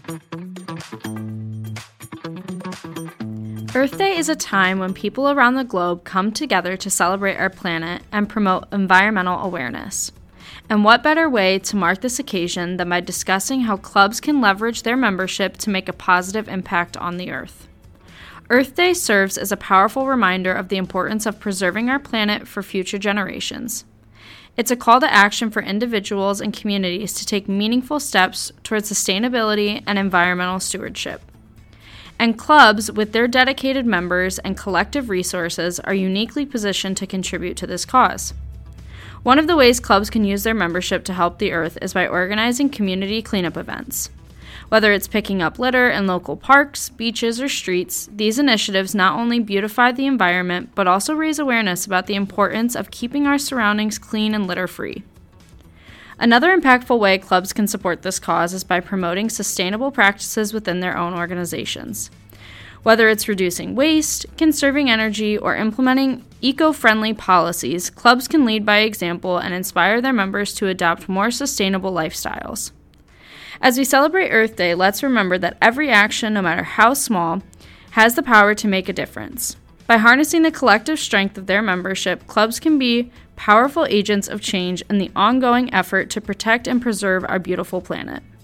Earth Day is a time when people around the globe come together to celebrate our planet and promote environmental awareness. And what better way to mark this occasion than by discussing how clubs can leverage their membership to make a positive impact on the Earth. Earth Day serves as a powerful reminder of the importance of preserving our planet for future generations. It's a call to action for individuals and communities to take meaningful steps towards sustainability and environmental stewardship. And clubs, with their dedicated members and collective resources, are uniquely positioned to contribute to this cause. One of the ways clubs can use their membership to help the Earth is by organizing community cleanup events. Whether it's picking up litter in local parks, beaches, or streets, these initiatives not only beautify the environment, but also raise awareness about the importance of keeping our surroundings clean and litter-free. Another impactful way clubs can support this cause is by promoting sustainable practices within their own organizations. Whether it's reducing waste, conserving energy, or implementing eco-friendly policies, clubs can lead by example and inspire their members to adopt more sustainable lifestyles. As we celebrate Earth Day, let's remember that every action, no matter how small, has the power to make a difference. By harnessing the collective strength of their membership, clubs can be powerful agents of change in the ongoing effort to protect and preserve our beautiful planet.